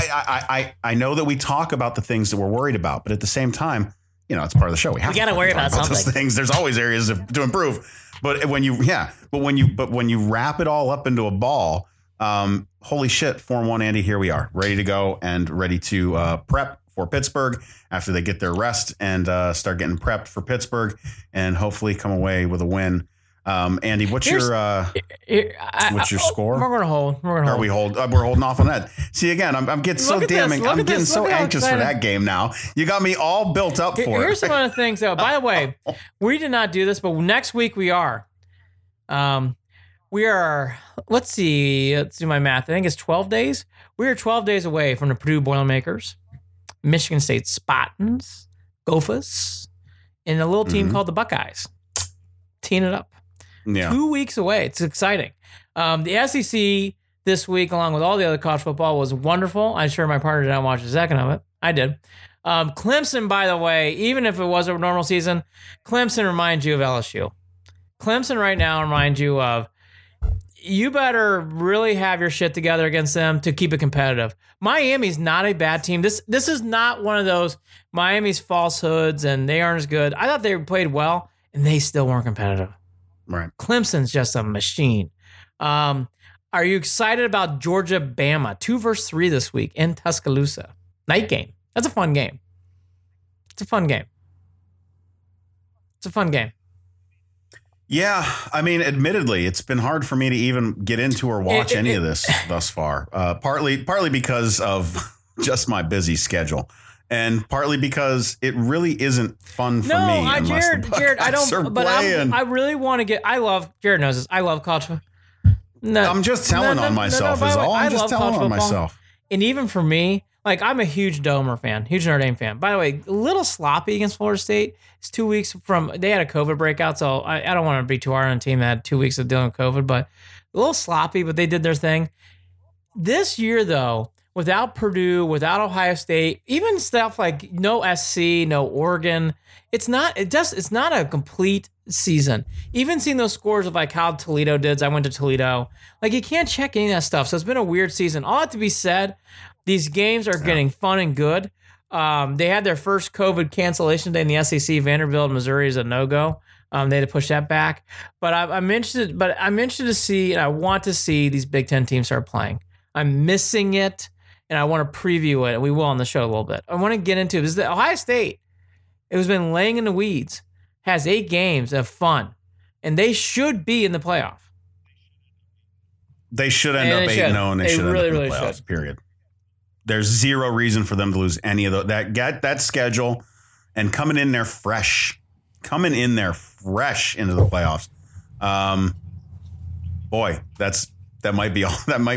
I know that we talk about the things that we're worried about, but at the same time, it's part of the show. We got to worry about something. Those things. There's always areas to improve. But when you wrap it all up into a ball, holy shit, 4-1 Andy, here we are, ready to go and ready to prep for Pittsburgh after they get their rest and start getting prepped for Pittsburgh and hopefully come away with a win. Andy, what's your score? We're going to hold. Are we hold? We're holding off on that. See, again, I'm getting so anxious for that game now. You got me all built up for it. Here's some of the things, though. By the way, we did not do this, but next week we are. We are. Let's see. Let's do my math. I think it's 12 days. We are 12 days away from the Purdue Boilermakers, Michigan State Spartans, Gophers, and a little team called the Buckeyes. Teeing it up. Yeah. 2 weeks away. It's exciting. The SEC this week, along with all the other college football, was wonderful. I'm sure my partner did not watch a second of it. I did. Clemson, by the way, even if it was a normal season, Clemson reminds you of LSU. Clemson right now reminds you of, you better really have your shit together against them to keep it competitive. Miami's not a bad team. This is not one of those Miami's falsehoods and they aren't as good. I thought they played well and they still weren't competitive. Right. Clemson's just a machine. Are you excited about Georgia-Bama? 2 versus 3 this week in Tuscaloosa. Night game. That's a fun game. It's a fun game. Yeah, admittedly, it's been hard for me to even get into or watch any of this thus far. Partly because of just my busy schedule. And partly because it really isn't fun for me. Jared, I don't. But I really want to get. Jared knows this. I love college football. No, I'm just telling on myself. Is all. I'm just telling on myself. And even for me, like I'm a huge Domer fan, huge Notre Dame fan. By the way, a little sloppy against Florida State. It's 2 weeks from they had a COVID breakout, so I don't want to be too hard on a team that had 2 weeks of dealing with COVID, but a little sloppy. But they did their thing. This year, though, without Purdue, without Ohio State, even stuff like no SC, no Oregon, it's not a complete season. Even seeing those scores of like how Toledo did, I went to Toledo, like you can't check any of that stuff. So it's been a weird season. All that to be said, these games are getting fun and good. They had their first COVID cancellation day in the SEC. Vanderbilt, Missouri is a no-go. They had to push that back. But I'm interested. But I'm interested to see, and I want to see these Big Ten teams start playing. I'm missing it, and I want to preview it. We will on the show a little bit. I want to get into it. This is the Ohio State. It has been laying in the weeds. Has 8 games of fun, and they should be in the playoff. They should end up 8-0, and they should really, end up in the playoffs. Should. Period. There's zero reason for them to lose any of that schedule, and coming in there fresh into the playoffs. Boy, that might be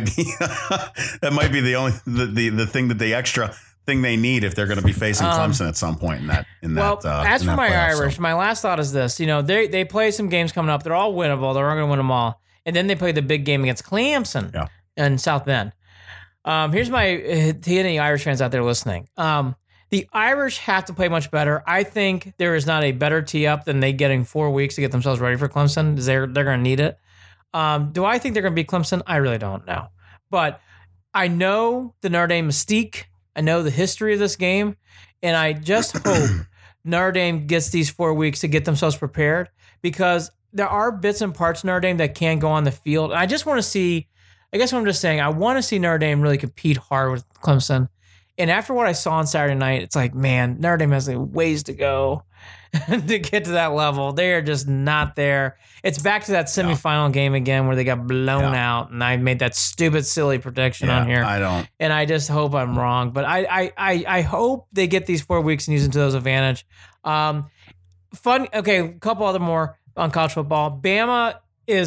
the only the thing that the extra thing they need if they're going to be facing Clemson at some point as for my Irish, my last thought is this: they play some games coming up. They're all winnable. They're all going to win them all, and then they play the big game against Clemson in South Bend. Here's to any Irish fans out there listening. The Irish have to play much better. I think there is not a better tee up than they getting 4 weeks to get themselves ready for Clemson. They're going to need it. Do I think they're going to beat Clemson? I really don't know. But I know the Notre Dame mystique. I know the history of this game. And I just hope Notre Dame gets these 4 weeks to get themselves prepared, because there are bits and parts of Notre Dame that can go on the field. And I just want to see, I guess what I'm just saying, I want to see Notre Dame really compete hard with Clemson. And after what I saw on Saturday night, it's like, man, Notre Dame has ways to go to get to that level. They are just not there. It's back to that semifinal game again where they got blown out, and I made that stupid, silly prediction on here. I don't. And I just hope I'm wrong. But I hope they get these 4 weeks and use them to those advantage. Fun. Okay, a couple other more on college football. Bama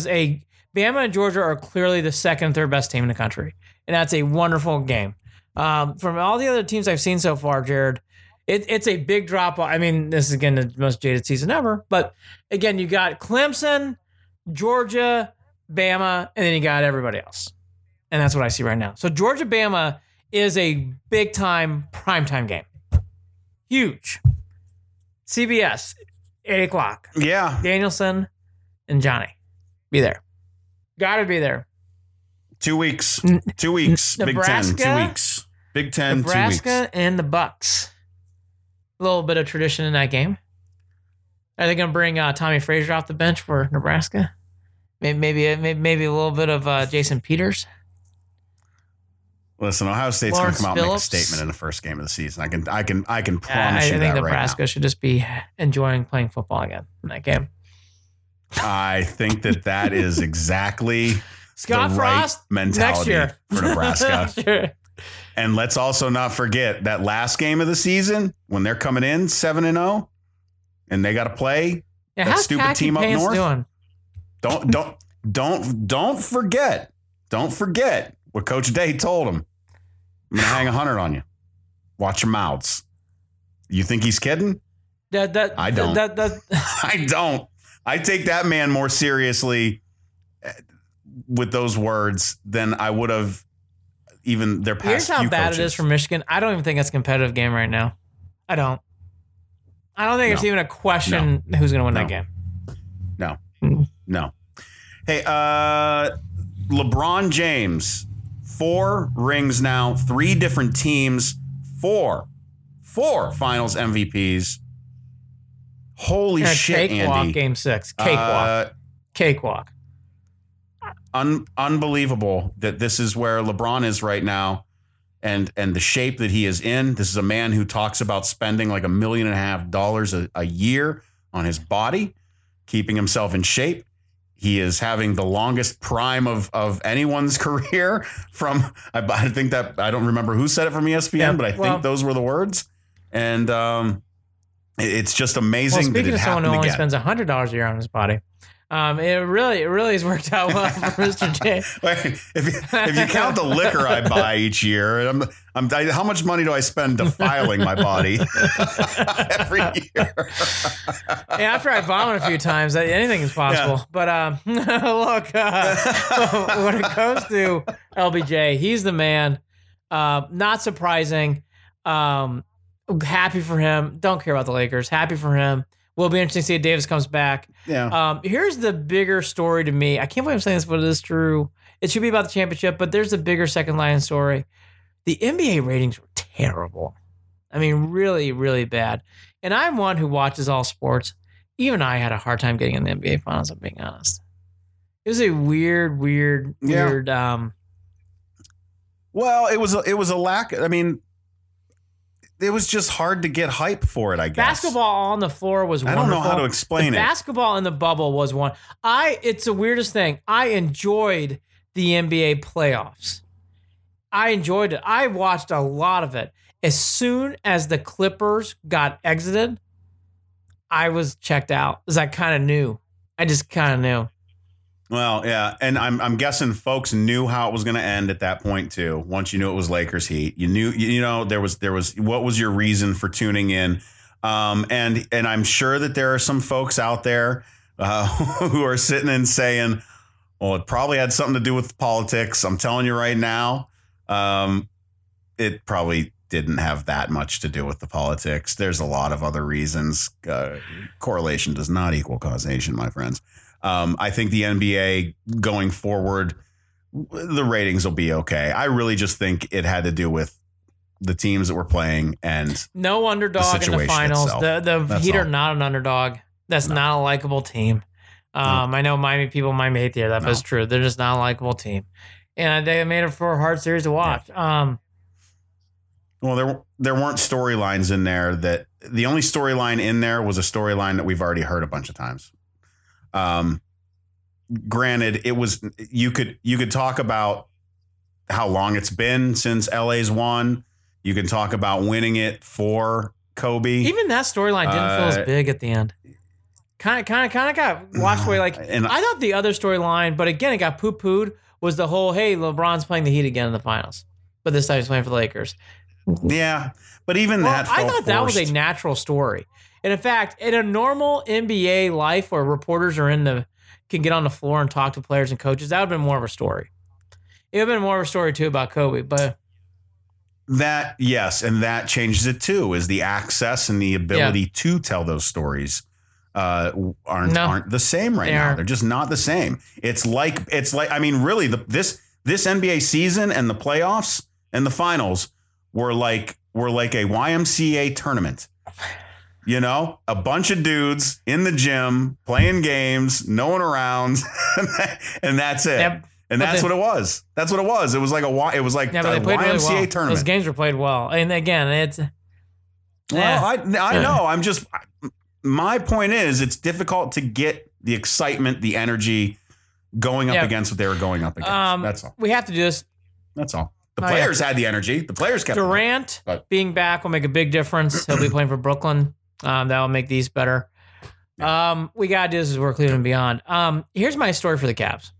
and Georgia are clearly the second and third best team in the country. And that's a wonderful game. From all the other teams I've seen so far, Jared, it's a big drop. I mean, this is, again, the most jaded season ever. But, again, you got Clemson, Georgia, Bama, and then you got everybody else. And that's what I see right now. So Georgia-Bama is a big-time, primetime game. Huge. CBS, 8 o'clock. Yeah. Danielson and Johnny. Be there. Got to be there. 2 weeks. 2 weeks. Nebraska, Big Ten. 2 weeks. Big Ten. Nebraska 2 weeks. and the Bucks. A little bit of tradition in that game. Are they going to bring Tommy Frazier off the bench for Nebraska? Maybe a little bit of Jason Peters. Listen, Ohio State's going to come out and make a statement in the first game of the season. I can promise you that right now. I think Nebraska should just be enjoying playing football again in that game. I think that is exactly Scott the Frost right mentality next year for Nebraska. Sure. And let's also not forget that last game of the season when they're coming in 7-0 and they got to play that stupid team up north. Don't forget what Coach Day told him. I'm going to hang 100 on you. Watch your mouths. You think he's kidding? I don't. I don't. I take that man more seriously with those words than I would have even their past few coaches. Here's how bad it is for Michigan. I don't even think it's a competitive game right now. I don't think it's even a question who's going to win that game. No. Hey, LeBron James, 4 rings now, 3 different teams, 4 finals MVPs. Holy shit, cakewalk, Andy. Game 6. Cakewalk. Unbelievable that this is where LeBron is right now and the shape that he is in. This is a man who talks about spending like $1.5 million a year on his body, keeping himself in shape. He is having the longest prime of anyone's career from, I think that, I don't remember who said it from ESPN, but I think those were the words. And it's just amazing that it happened again. Speaking of someone who only spends $100 a year on his body, it really has worked out well for Mr. J. If you count the liquor I buy each year, how much money do I spend defiling my body every year? After I vomit a few times, anything is possible. Yeah. But look, when it comes to LBJ, he's the man. Not surprising. Happy for him. Don't care about the Lakers. Happy for him. Will be interesting to see if Davis comes back. Yeah. Here's the bigger story to me. I can't believe I'm saying this, but it is true. It should be about the championship, but there's a bigger second line story. The NBA ratings were terrible. I mean, really, really bad. And I'm one who watches all sports. Even I had a hard time getting in the NBA finals, I'm being honest. It was a weird. Well, it was a lack. I mean, it was just hard to get hype for it, I guess. Basketball on the floor was wonderful. I don't know how to explain it. Basketball in the bubble was one. It's the weirdest thing. I enjoyed the NBA playoffs. I enjoyed it. I watched a lot of it. As soon as the Clippers got exited, I was checked out because I kind of knew. I just kind of knew. Well, yeah, and I'm guessing folks knew how it was going to end at that point too. Once you knew it was Lakers Heat, you knew there was what was your reason for tuning in, and I'm sure that there are some folks out there who are sitting and saying, "Well, it probably had something to do with politics." I'm telling you right now, it probably didn't have that much to do with the politics. There's a lot of other reasons. Correlation does not equal causation, my friends. I think the NBA going forward, the ratings will be okay. I really just think it had to do with the teams that were playing and no underdog in the finals. Itself. The Heat are not an underdog. That's not a likable team. I know Miami people might hate to hear that, but it's true. They're just not a likable team, and they made it for a hard series to watch. Yeah. Well, there weren't storylines in there. That the only storyline in there was a storyline that we've already heard a bunch of times. Granted, it was you could talk about how long it's been since LA's won. You can talk about winning it for Kobe. Even that storyline didn't feel as big at the end. Kind of got washed away. I thought the other storyline, but again, it got poo-pooed. Was the whole hey, LeBron's playing the Heat again in the finals, but this time he's playing for the Lakers. Yeah, but even that I thought that was a natural story. And in fact, in a normal NBA life where reporters can get on the floor and talk to players and coaches, that would have been more of a story. It would have been more of a story too about Kobe, but that yes, and that changes it too. Is the access and the ability to tell those stories aren't the same right now. They're just not the same. It's like I mean, really, this NBA season and the playoffs and the finals were like a YMCA tournament. You know, a bunch of dudes in the gym playing games, no one around, and that's it. Yep. And that's what it was. That's what it was. It was like a YMCA really well. tournament. Those games were played well. And again, it's I know. I'm just my point is it's difficult to get the excitement, the energy going up against what they were going up against. That's all. We have to do this. That's all. The players had the energy. The players kept Durant being back will make a big difference. He'll be playing for Brooklyn. That will make these better. We got to do this as we're Cleveland and beyond. Here's my story for the Cavs.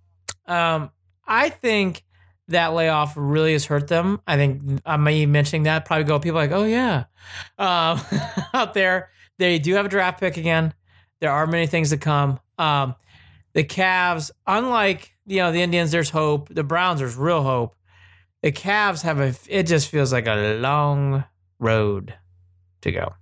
I think that layoff really has hurt them. I think me mentioning that probably people are like, oh yeah. Out there, they do have a draft pick again. There are many things to come. The Cavs, unlike the Indians, there's hope. The Browns, there's real hope. The Cavs it just feels like a long road to go.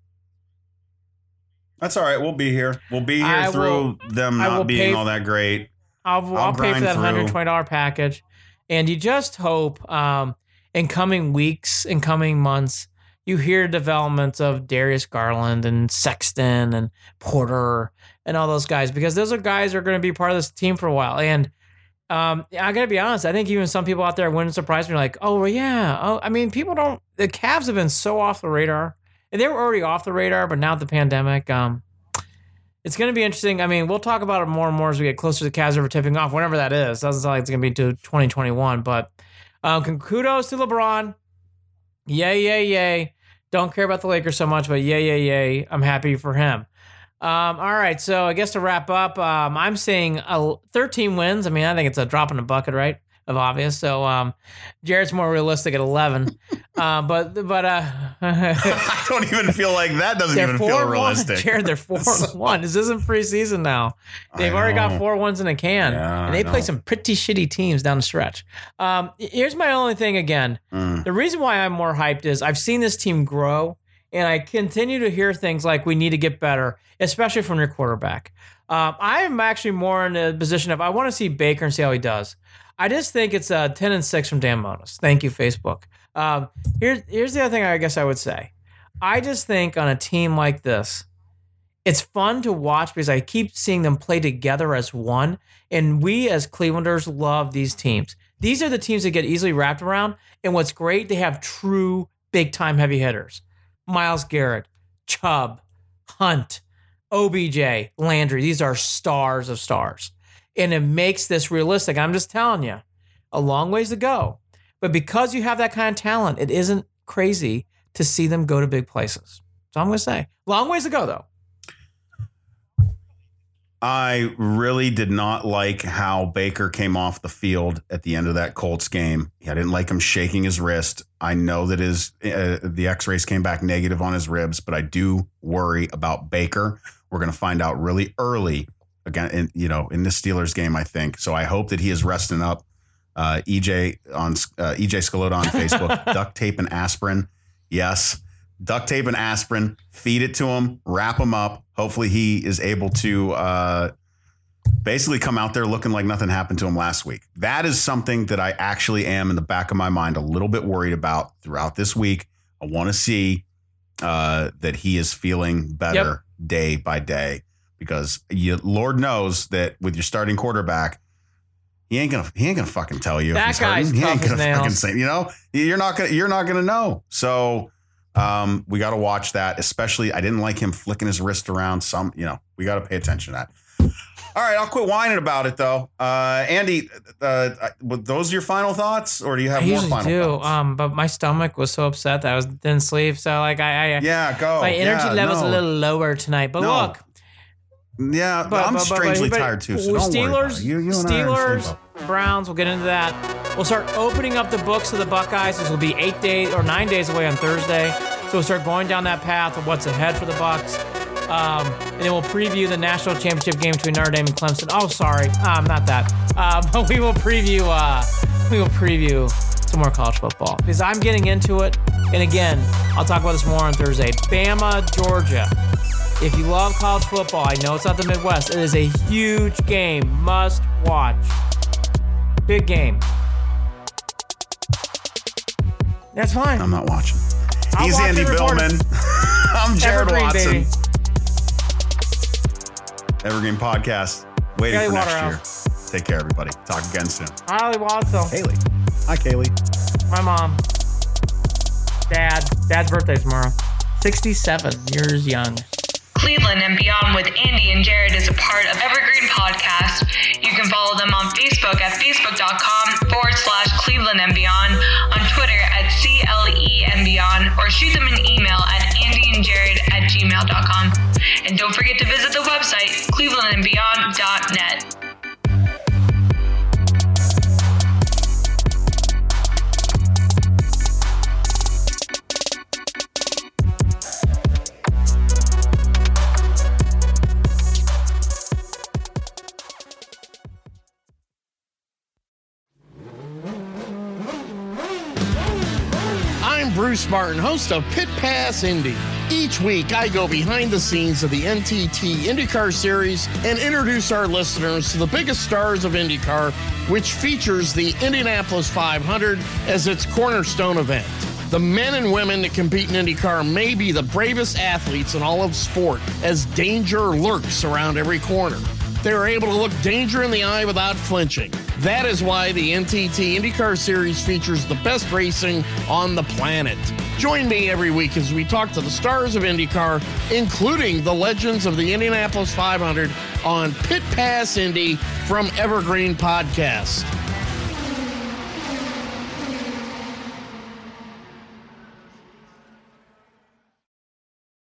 That's all right. We'll be here. We'll be here through them not being all that great. I'll pay for that $120 package. And you just hope in coming weeks, in coming months, you hear developments of Darius Garland and Sexton and Porter and all those guys, because those are guys who are going to be part of this team for a while. And I got to be honest, I think even some people out there wouldn't surprise me like, oh, well, yeah. Oh, I mean, the Cavs have been so off the radar. And they were already off the radar, but now with the pandemic, it's going to be interesting. I mean, we'll talk about it more and more as we get closer to the Cavs ever tipping off, whenever that is. Doesn't sound like it's going to be to 2021, but kudos to LeBron. Yay. Don't care about the Lakers so much, but yay. I'm happy for him. All right, so I guess to wrap up, I'm saying 13 wins. I mean, I think it's a drop in the bucket, right? obvious. So Jared's more realistic at 11. But I don't even feel like that doesn't even feel realistic. Jared, they're 4-1. This isn't preseason now. They've already got 4 wins in a can. Yeah, and they play some pretty shitty teams down the stretch. Here's my only thing again. The reason why I'm more hyped is I've seen this team grow, and I continue to hear things like we need to get better, especially from your quarterback. I am actually more in a position of I want to see Baker and see how he does. I just think it's 10-6 from Dan Monos. Thank you, Facebook. Here's the other thing I guess I would say. I just think on a team like this, it's fun to watch because I keep seeing them play together as one. And we as Clevelanders love these teams. These are the teams that get easily wrapped around. And what's great, they have true big-time heavy hitters. Myles Garrett, Chubb, Hunt, OBJ, Landry. These are stars of stars. And it makes this realistic. I'm just telling you, a long ways to go. But because you have that kind of talent, it isn't crazy to see them go to big places. So I'm going to say, long ways to go, though. I really did not like how Baker came off the field at the end of that Colts game. I didn't like him shaking his wrist. I know that the x-rays came back negative on his ribs, but I do worry about Baker. We're going to find out really early again in the Steelers game, I think. So I hope that he is resting up. EJ Scalota on Facebook, duct tape and aspirin. Yes. Duct tape and aspirin, feed it to him, wrap him up. Hopefully he is able to basically come out there looking like nothing happened to him last week. That is something that I actually am in the back of my mind a little bit worried about throughout this week. I want to see that he is feeling better day by day because Lord knows that with your starting quarterback, he ain't gonna fucking tell you. That if he's guy's hurting. He ain't tough gonna as fucking say. You're not gonna know. So. We got to watch that, especially I didn't like him flicking his wrist around. We got to pay attention to that. All right, I'll quit whining about it though. Andy, were those your final thoughts, or do you have more final thoughts? But my stomach was so upset that I didn't sleep. So like go. My energy level's a little lower tonight. But look, I'm strangely tired too. So don't worry about it. You Steelers, Browns. We'll get into that. We'll start opening up the books of the Buckeyes. This will be 8 days or 9 days away on Thursday. So we'll start going down that path of what's ahead for the Bucs. And then we'll preview the national championship game between Notre Dame and Clemson. Oh, sorry, not that. But we will preview some more college football because I'm getting into it. And again, I'll talk about this more on Thursday. Bama, Georgia. If you love college football, I know it's not the Midwest. It is a huge game. Must watch. Big game. That's fine. I'm not watching. He's Andy Billman. I'm Jared Evergreen, Watson. baby. Evergreen Podcast. Waiting Kelly for next Waterhouse. year. Take care, everybody. Talk again soon. Hi, Watson. Kaylee. Hi, Kaylee. My mom. Dad's birthday tomorrow. 67 years young. Cleveland and Beyond with Andy and Jared is a part of Evergreen Podcast. You can follow them on Facebook at facebook.com/Cleveland and Beyond, on Twitter at CLE and Beyond, or shoot them an email at andyandjared@gmail.com. And don't forget to visit the website, clevelandandbeyond.net. Bruce Martin, host of Pit Pass Indy. Each week, I go behind the scenes of the NTT IndyCar Series and introduce our listeners to the biggest stars of IndyCar, which features the Indianapolis 500 as its cornerstone event. The men and women that compete in IndyCar may be the bravest athletes in all of sport, as danger lurks around every corner. They are able to look danger in the eye without flinching. That is why the NTT IndyCar Series features the best racing on the planet. Join me every week as we talk to the stars of IndyCar, including the legends of the Indianapolis 500 on Pit Pass Indy from Evergreen Podcast.